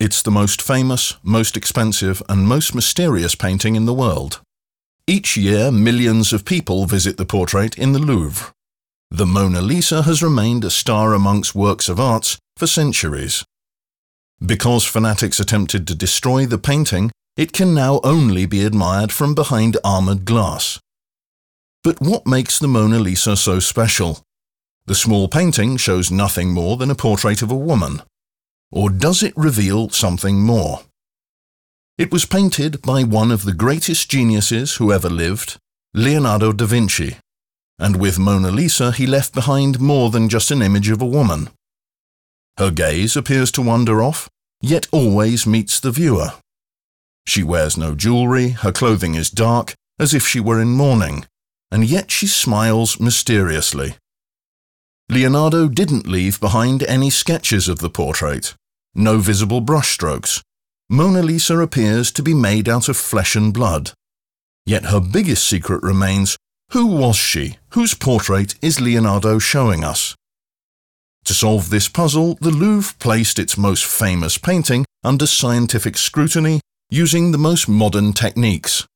It's the most famous, most expensive, and most mysterious painting in the world. Each year, millions of people visit the portrait in the Louvre. The Mona Lisa has remained a star amongst works of art for centuries. Because fanatics attempted to destroy the painting, it can now only be admired from behind armoured glass. But what makes the Mona Lisa so special? The small painting shows nothing more than a portrait of a woman. Or does it reveal something more? It was painted by one of the greatest geniuses who ever lived, Leonardo da Vinci. And with Mona Lisa he left behind more than just an image of a woman. Her gaze appears to wander off, yet always meets the viewer. She wears no jewellery, her clothing is dark, as if she were in mourning, and yet she smiles mysteriously. Leonardo didn't leave behind any sketches of the portrait, no visible brushstrokes. Mona Lisa appears to be made out of flesh and blood. Yet her biggest secret remains: who was she? Whose portrait is Leonardo showing us? To solve this puzzle, the Louvre placed its most famous painting under scientific scrutiny using the most modern techniques.